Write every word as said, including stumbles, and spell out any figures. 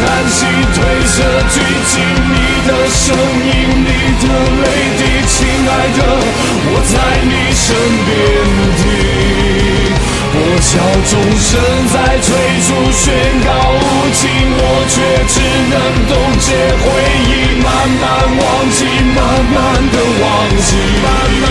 叹息，褪色剧情，你的声音，你的泪滴，亲爱的，我在你身边听。破晓钟声在催促，宣告无情，我却只能冻结回忆，慢慢忘记，慢慢的忘记。